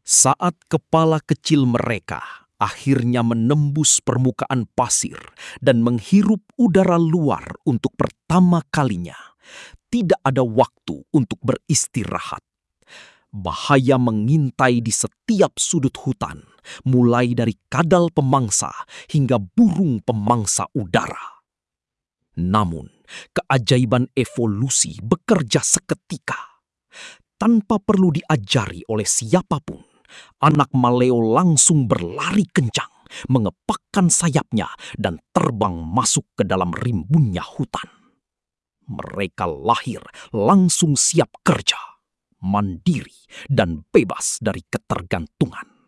Saat kepala kecil mereka akhirnya menembus permukaan pasir dan menghirup udara luar untuk pertama kalinya, tidak ada waktu untuk beristirahat. Bahaya mengintai di setiap sudut hutan, mulai dari kadal pemangsa hingga burung pemangsa udara. Namun, keajaiban evolusi bekerja seketika. Tanpa perlu diajari oleh siapapun, anak maleo langsung berlari kencang, mengepakkan sayapnya dan terbang masuk ke dalam rimbunnya hutan. Mereka lahir langsung siap kerja, mandiri dan bebas dari ketergantungan.